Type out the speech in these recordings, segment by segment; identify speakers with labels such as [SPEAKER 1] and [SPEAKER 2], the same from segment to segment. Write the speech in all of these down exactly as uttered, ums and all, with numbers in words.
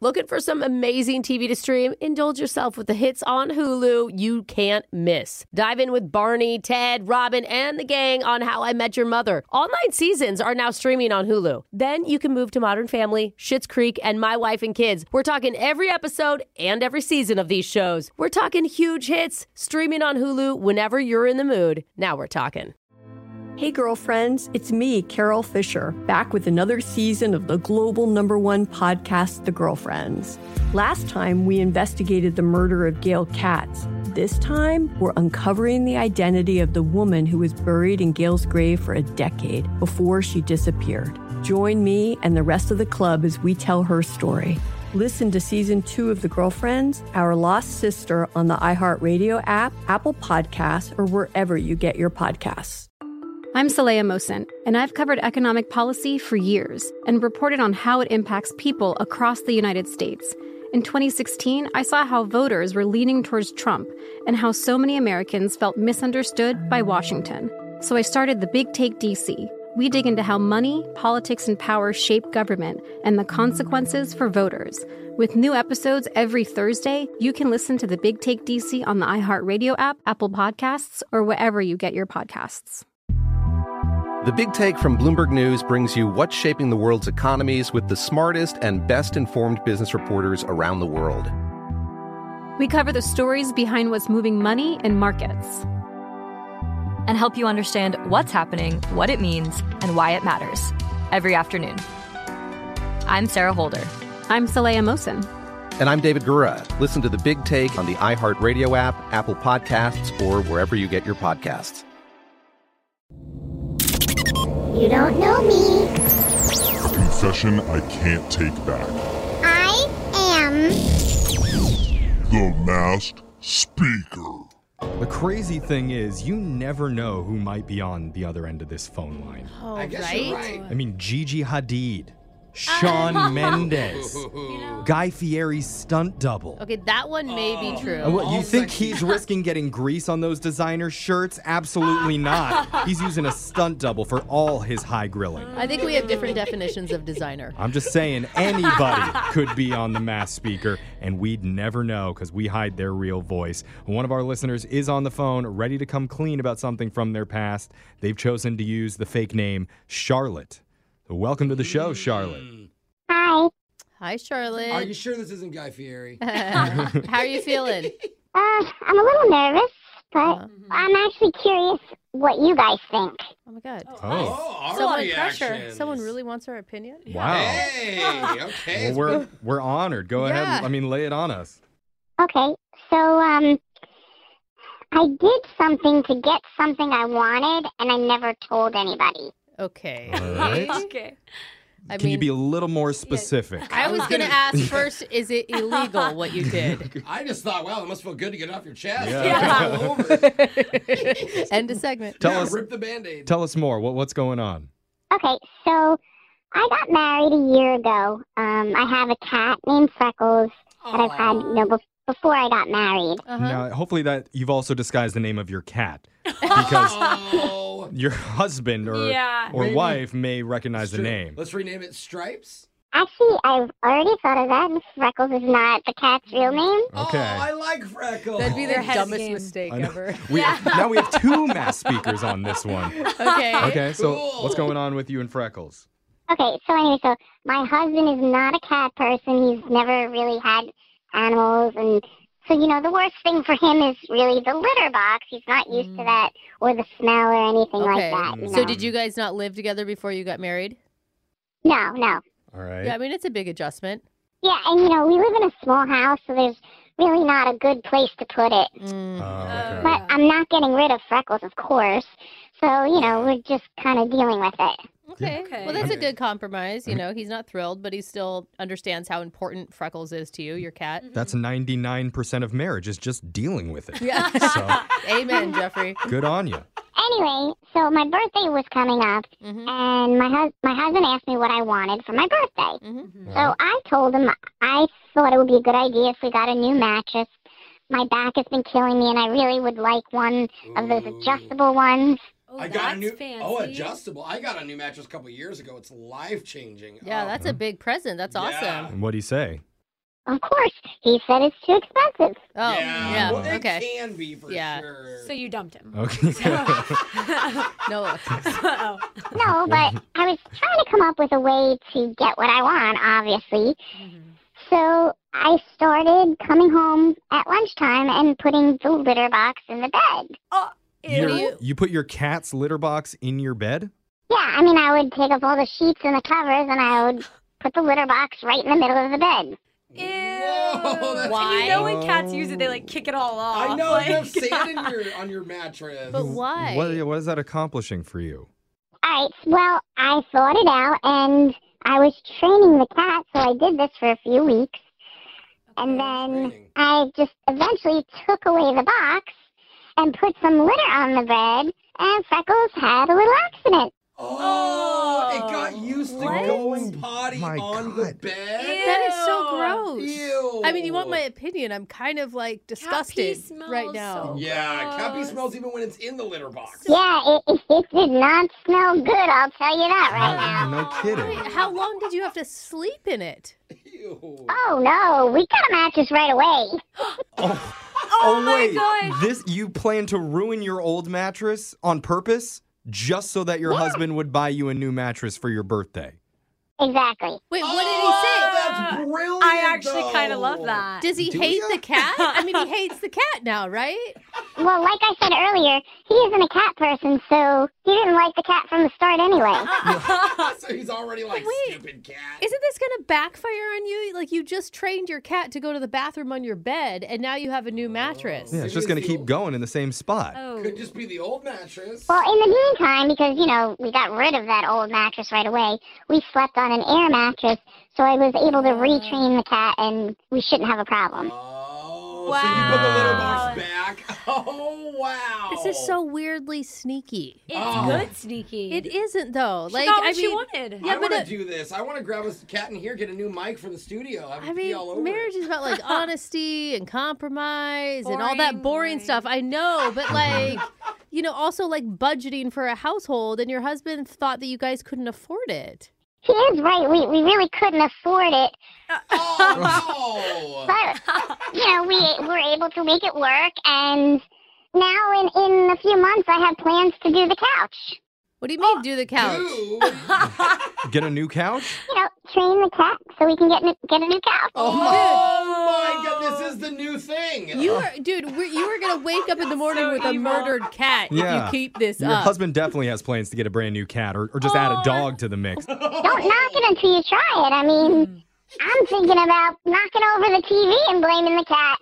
[SPEAKER 1] Looking for some amazing T V to stream? Indulge yourself with the hits on Hulu you can't miss. Dive in with Barney, Ted, Robin, and the gang on How I Met Your Mother. All nine seasons are now streaming on Hulu. Then you can move to Modern Family, Schitt's Creek, and My Wife and Kids. We're talking every episode and every season of these shows. We're talking huge hits, streaming on Hulu whenever you're in the mood. Now we're talking.
[SPEAKER 2] Hey girlfriends, it's me, Carol Fisher, back with another season of the global number one podcast, The Girlfriends. Last time, we investigated the murder of Gail Katz. This time, we're uncovering the identity of the woman who was buried in Gail's grave for a decade before she disappeared. Join me and the rest of the club as we tell her story. Listen to season two of The Girlfriends, Our Lost Sister on the iHeartRadio app, Apple Podcasts, or wherever you get your podcasts.
[SPEAKER 3] I'm Saleha Mohsen, and I've covered economic policy for years and reported on how it impacts people across the United States. In twenty sixteen, I saw how voters were leaning towards Trump and how so many Americans felt misunderstood by Washington. So I started The Big Take D C. We dig into how money, politics, and power shape government and the consequences for voters. With new episodes every Thursday, you can listen to The Big Take D C on the iHeartRadio app, Apple Podcasts, or wherever you get your podcasts.
[SPEAKER 4] The Big Take from Bloomberg News brings you what's shaping the world's economies with the smartest and best-informed business reporters around the world.
[SPEAKER 3] We cover the stories behind what's moving money and markets.
[SPEAKER 5] And help you understand what's happening, what it means, and why it matters. Every afternoon. I'm Sarah Holder.
[SPEAKER 3] I'm Saleha Mohsen.
[SPEAKER 4] And I'm David Gura. Listen to The Big Take on the iHeartRadio app, Apple Podcasts, or wherever you get your podcasts.
[SPEAKER 6] You don't know me.
[SPEAKER 7] A confession I can't take back.
[SPEAKER 6] I am
[SPEAKER 7] The Masked Speaker.
[SPEAKER 8] The crazy thing is, you never know who might be on the other end of this phone line.
[SPEAKER 1] Oh,
[SPEAKER 9] I guess
[SPEAKER 1] right?
[SPEAKER 9] you're right.
[SPEAKER 8] I mean, Gigi Hadid, Shawn Mendes, Guy Fieri's stunt double.
[SPEAKER 1] Okay, that one may be true.
[SPEAKER 8] Uh, what, you
[SPEAKER 9] All
[SPEAKER 8] think
[SPEAKER 9] sexy.
[SPEAKER 8] he's risking getting grease on those designer shirts? Absolutely not. He's using a stunt double for all his high grilling.
[SPEAKER 1] I think we have different definitions of designer.
[SPEAKER 8] I'm just saying, anybody could be on the Masked Speaker, and we'd never know because we hide their real voice. One of our listeners is on the phone, ready to come clean about something from their past. They've chosen to use the fake name Charlotte. So welcome to the show, Charlotte.
[SPEAKER 6] Hi.
[SPEAKER 1] Hi, Charlotte.
[SPEAKER 9] Are you sure this isn't Guy Fieri?
[SPEAKER 1] How are you feeling?
[SPEAKER 6] Uh, I'm a little nervous, but
[SPEAKER 1] Uh,
[SPEAKER 6] I'm actually curious what you guys think.
[SPEAKER 1] Oh, my God.
[SPEAKER 8] Oh,
[SPEAKER 9] Oh, our
[SPEAKER 1] Someone,
[SPEAKER 9] reactions.
[SPEAKER 1] someone really wants our opinion?
[SPEAKER 8] wow.
[SPEAKER 9] Hey, okay.
[SPEAKER 8] Well, we're, we're honored. Go
[SPEAKER 1] Yeah.
[SPEAKER 8] ahead. I mean, lay it on us.
[SPEAKER 6] Okay, so, um, I did something to get something I wanted, and I never told anybody.
[SPEAKER 1] Okay.
[SPEAKER 8] All right.
[SPEAKER 3] Okay.
[SPEAKER 1] I
[SPEAKER 8] Can
[SPEAKER 1] mean,
[SPEAKER 8] you be a little more specific?
[SPEAKER 1] I was going to ask first, is it illegal what you did?
[SPEAKER 9] I just thought, wow, it must feel good to get it off your chest.
[SPEAKER 8] Yeah.
[SPEAKER 9] Yeah. All over.
[SPEAKER 1] End of segment.
[SPEAKER 8] Tell
[SPEAKER 9] Yeah,
[SPEAKER 8] us-
[SPEAKER 9] Rip the Band-Aid.
[SPEAKER 8] Tell us more. What, what's going on?
[SPEAKER 6] Okay, so I got married a year ago. Um, I have a cat named Freckles that I've had, you know, bef- before I got married.
[SPEAKER 1] Uh-huh.
[SPEAKER 8] Now, hopefully that you've also disguised the name of your cat because
[SPEAKER 9] Oh.
[SPEAKER 8] your husband or
[SPEAKER 3] Yeah.
[SPEAKER 8] or
[SPEAKER 9] Maybe.
[SPEAKER 8] wife may recognize the
[SPEAKER 9] Stri-
[SPEAKER 8] name.
[SPEAKER 9] Let's rename it Stripes.
[SPEAKER 6] Actually, I've already thought of that, and Freckles is not the cat's real name.
[SPEAKER 8] Okay.
[SPEAKER 9] Oh, I like Freckles.
[SPEAKER 1] That'd be their
[SPEAKER 3] Head
[SPEAKER 1] dumbest
[SPEAKER 3] game.
[SPEAKER 1] mistake
[SPEAKER 8] I know.
[SPEAKER 1] ever.
[SPEAKER 8] We, Now we have two mass speakers on this one.
[SPEAKER 1] Okay.
[SPEAKER 8] Okay, so
[SPEAKER 9] Cool.
[SPEAKER 8] what's going on with you and Freckles?
[SPEAKER 6] Okay, so anyway, so my husband is not a cat person. He's never really had animals, and so, you know, the worst thing for him is really the litter box. He's not used to that or the smell or anything
[SPEAKER 1] Okay.
[SPEAKER 6] like that. You know?
[SPEAKER 1] So did you guys not live together before you got married?
[SPEAKER 6] No, no.
[SPEAKER 8] All right.
[SPEAKER 1] Yeah, I mean, it's a big adjustment.
[SPEAKER 6] Yeah, and, you know, we live in a small house, so there's really not a good place to put it.
[SPEAKER 1] Mm.
[SPEAKER 8] Oh, okay.
[SPEAKER 6] But I'm not getting rid of Freckles, of course. So, you know, we're just kind of dealing with it.
[SPEAKER 1] Okay.
[SPEAKER 3] Okay.
[SPEAKER 1] Well, that's a good compromise. You know, he's not thrilled, but he still understands how important Freckles is to you, your cat.
[SPEAKER 8] That's ninety-nine percent of marriage is just dealing with it.
[SPEAKER 1] Yeah.
[SPEAKER 8] So
[SPEAKER 1] Amen, Jeffrey.
[SPEAKER 8] good on you.
[SPEAKER 6] Anyway, so my birthday was coming up,
[SPEAKER 1] Mhm.
[SPEAKER 6] and my, hus- my husband asked me what I wanted for my birthday.
[SPEAKER 1] Mhm.
[SPEAKER 6] So I told him I thought it would be a good idea if we got a new mattress. My back has been killing me, and I really would like one of those
[SPEAKER 9] Ooh.
[SPEAKER 6] adjustable ones.
[SPEAKER 3] Oh,
[SPEAKER 9] I got a new
[SPEAKER 3] fancy.
[SPEAKER 9] oh adjustable. I got a new mattress a couple years ago. It's life changing.
[SPEAKER 1] Yeah,
[SPEAKER 9] oh.
[SPEAKER 1] that's a big present. That's
[SPEAKER 9] Yeah.
[SPEAKER 1] awesome.
[SPEAKER 8] And what do you say?
[SPEAKER 6] of course. He said it's too expensive.
[SPEAKER 1] Oh,
[SPEAKER 9] yeah.
[SPEAKER 1] yeah.
[SPEAKER 9] Well, it
[SPEAKER 1] Okay.
[SPEAKER 9] can be for
[SPEAKER 1] Yeah.
[SPEAKER 9] sure.
[SPEAKER 10] So you dumped him.
[SPEAKER 8] Okay.
[SPEAKER 1] No.
[SPEAKER 10] Uh-oh.
[SPEAKER 6] No, but I was trying to come up with a way to get what I want, obviously. So I started coming home at lunchtime and putting the litter box in the bed.
[SPEAKER 10] Oh,
[SPEAKER 8] Your-
[SPEAKER 10] ew.
[SPEAKER 8] you put your cat's litter box in your bed?
[SPEAKER 6] Yeah, I mean, I would take up all the sheets and the covers, and I would put the litter box right in the middle of the bed.
[SPEAKER 10] Ew.
[SPEAKER 9] Whoa, that's
[SPEAKER 1] Why?
[SPEAKER 10] And you know when cats use it, they like kick it all off.
[SPEAKER 9] I know
[SPEAKER 10] like,
[SPEAKER 9] you have sand in your on your mattress.
[SPEAKER 1] But why?
[SPEAKER 8] What, what is that accomplishing for you?
[SPEAKER 6] All right, well, I thought it out, and I was training the cat, so I did this for a few weeks. And then
[SPEAKER 9] Training.
[SPEAKER 6] I just eventually took away the box and put some litter on the bed, and Freckles had a little accident.
[SPEAKER 9] Oh, it got used to
[SPEAKER 1] What?
[SPEAKER 9] going potty
[SPEAKER 8] My
[SPEAKER 9] on the
[SPEAKER 8] God.
[SPEAKER 9] bed.
[SPEAKER 1] That is so
[SPEAKER 10] Ew.
[SPEAKER 1] gross.
[SPEAKER 9] Ew.
[SPEAKER 1] I mean, you want my opinion? I'm kind of like disgusted
[SPEAKER 10] smells
[SPEAKER 1] right now.
[SPEAKER 10] so-
[SPEAKER 9] Yeah, cat pee
[SPEAKER 10] Gross.
[SPEAKER 9] smells even when it's in the litter box.
[SPEAKER 6] Yeah, it, it did not smell good, I'll tell you that right now.
[SPEAKER 8] No, no kidding.
[SPEAKER 1] Wait, how long did you have to sleep in it?
[SPEAKER 9] Ew.
[SPEAKER 6] Oh, no, we got a mattress right away.
[SPEAKER 8] Oh,
[SPEAKER 10] Oh my
[SPEAKER 8] wait.
[SPEAKER 10] God.
[SPEAKER 8] This you plan to ruin your old mattress on purpose just so that your husband would buy you a new mattress for your birthday?
[SPEAKER 6] Exactly.
[SPEAKER 1] Wait, what
[SPEAKER 9] Oh,
[SPEAKER 1] did he say?
[SPEAKER 9] That's brilliant.
[SPEAKER 10] I actually kind of
[SPEAKER 9] though.
[SPEAKER 10] love that.
[SPEAKER 1] Does he
[SPEAKER 8] Do
[SPEAKER 1] hate
[SPEAKER 8] ya?
[SPEAKER 1] the cat? I mean, he hates the cat now, right?
[SPEAKER 6] Well, like I said earlier, he isn't a cat person, so he didn't like the cat from the start anyway.
[SPEAKER 9] So he's already like
[SPEAKER 1] Wait.
[SPEAKER 9] stupid cat.
[SPEAKER 1] Isn't this going to backfire on you? Like, you just trained your cat to go to the bathroom on your bed, and now you have a new mattress.
[SPEAKER 8] Yeah, it's just going to keep going in the same spot.
[SPEAKER 10] Oh.
[SPEAKER 9] Could just be the old mattress.
[SPEAKER 6] Well, in the meantime, because, you know, we got rid of that old mattress right away, we slept on an air mattress, so I was able to retrain the cat, and we shouldn't have a problem.
[SPEAKER 9] Oh, so you put the litter box back. Oh, wow.
[SPEAKER 1] This is so weirdly sneaky.
[SPEAKER 10] It's
[SPEAKER 9] Oh.
[SPEAKER 10] good sneaky.
[SPEAKER 1] It isn't, though.
[SPEAKER 10] She
[SPEAKER 1] Like,
[SPEAKER 10] got what
[SPEAKER 1] I
[SPEAKER 10] she
[SPEAKER 1] mean,
[SPEAKER 10] wanted.
[SPEAKER 1] Yeah,
[SPEAKER 9] I
[SPEAKER 1] but
[SPEAKER 9] want to
[SPEAKER 1] it-
[SPEAKER 9] do this. I want to grab a cat in here, get a new mic for the studio. Have
[SPEAKER 1] I
[SPEAKER 9] it pee all
[SPEAKER 1] mean,
[SPEAKER 9] over
[SPEAKER 1] marriage
[SPEAKER 9] it.
[SPEAKER 1] is about like honesty and compromise and all that
[SPEAKER 10] Boring,
[SPEAKER 1] boring
[SPEAKER 10] boring.
[SPEAKER 1] stuff. I know, but like, you know, also like budgeting for a household, and your husband thought that you guys couldn't afford it.
[SPEAKER 6] He is right. We, we really couldn't afford it,
[SPEAKER 9] Oh, no.
[SPEAKER 6] but, you know, we were able to make it work, and now in, in a few months I have plans to do the couch.
[SPEAKER 1] What do you mean, do the couch?
[SPEAKER 9] Dude.
[SPEAKER 8] Get a new couch?
[SPEAKER 6] You know, train the cat so we can get, get a new couch.
[SPEAKER 9] Oh, my God. This is the new thing.
[SPEAKER 1] You are, dude. We're, you are gonna wake up in the morning
[SPEAKER 10] So
[SPEAKER 1] with a
[SPEAKER 10] evil.
[SPEAKER 1] murdered cat
[SPEAKER 8] Yeah.
[SPEAKER 1] if you keep this
[SPEAKER 8] Your
[SPEAKER 1] up.
[SPEAKER 8] husband definitely has plans to get a brand new cat or, or just add a dog to the mix.
[SPEAKER 6] Don't knock it until you try it. I mean, I'm thinking about knocking over the T V and blaming the cat.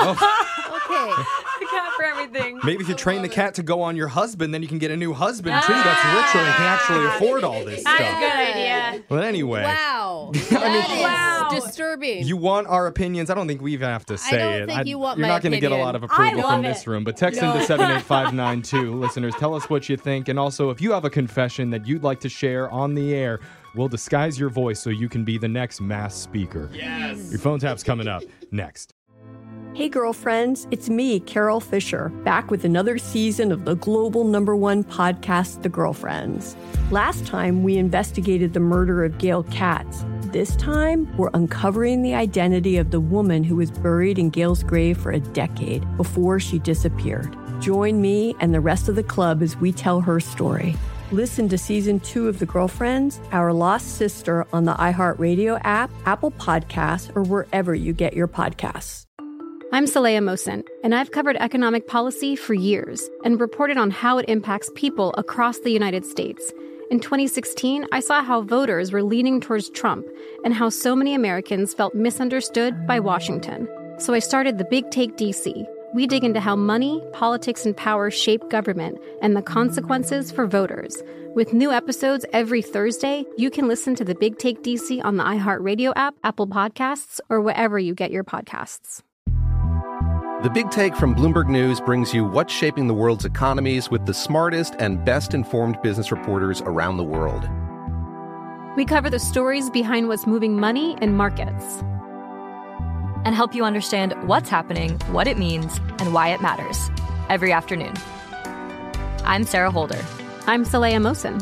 [SPEAKER 1] Okay.
[SPEAKER 10] The cat for everything.
[SPEAKER 8] Maybe if you train the cat to go on your husband, then you can get a new husband too that's richer and can actually afford all this
[SPEAKER 10] That's a
[SPEAKER 8] stuff.
[SPEAKER 10] good idea.
[SPEAKER 8] But anyway,
[SPEAKER 1] Wow. That is
[SPEAKER 10] Wow.
[SPEAKER 1] disturbing.
[SPEAKER 8] you want our opinions? I don't think we have to say
[SPEAKER 1] don't
[SPEAKER 8] it.
[SPEAKER 1] think you want
[SPEAKER 8] you're
[SPEAKER 1] my
[SPEAKER 8] not going to get a
[SPEAKER 1] opinion.
[SPEAKER 8] lot of
[SPEAKER 10] I
[SPEAKER 8] approval
[SPEAKER 10] love
[SPEAKER 8] from this
[SPEAKER 10] it.
[SPEAKER 8] room. But text
[SPEAKER 1] No.
[SPEAKER 8] into seven eight five nine two. Listeners, tell us what you think. And also, if you have a confession that you'd like to share on the air, we'll disguise your voice so you can be the next mass speaker.
[SPEAKER 9] Yes.
[SPEAKER 8] Your phone tap's coming up next.
[SPEAKER 2] Hey, girlfriends, it's me, Carol Fisher, back with another season of the global number one podcast, The Girlfriends. Last time, we investigated the murder of Gail Katz. This time, we're uncovering the identity of the woman who was buried in Gail's grave for a decade before she disappeared. Join me and the rest of the club as we tell her story. Listen to season two of The Girlfriends, Our Lost Sister on the iHeartRadio app, Apple Podcasts, or wherever you get your podcasts.
[SPEAKER 3] I'm Saleha Mohsen, and I've covered economic policy for years and reported on how it impacts people across the United States. In twenty sixteen, I saw how voters were leaning towards Trump and how so many Americans felt misunderstood by Washington. So I started The Big Take D C. We dig into how money, politics, and power shape government and the consequences for voters. With new episodes every Thursday, you can listen to The Big Take D C on the iHeartRadio app, Apple Podcasts, or wherever you get your podcasts.
[SPEAKER 4] The Big Take from Bloomberg News brings you what's shaping the world's economies with the smartest and best-informed business reporters around the world.
[SPEAKER 3] We cover the stories behind what's moving money and markets.
[SPEAKER 5] And help you understand what's happening, what it means, and why it matters every afternoon. I'm Sarah Holder.
[SPEAKER 3] I'm Saleha Mohsen.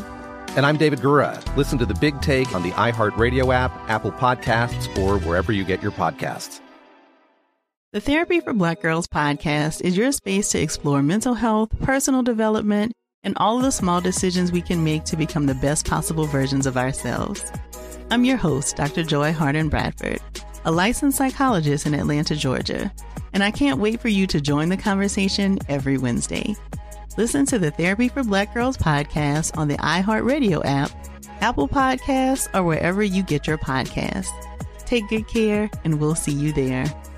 [SPEAKER 4] And I'm David Gura. Listen to The Big Take on the iHeartRadio app, Apple Podcasts, or wherever you get your podcasts.
[SPEAKER 11] The Therapy for Black Girls podcast is your space to explore mental health, personal development, and all of the small decisions we can make to become the best possible versions of ourselves. I'm your host, Doctor Joy Harden Bradford, a licensed psychologist in Atlanta, Georgia, and I can't wait for you to join the conversation every Wednesday. Listen to the Therapy for Black Girls podcast on the iHeartRadio app, Apple Podcasts, or wherever you get your podcasts. Take good care, and we'll see you there.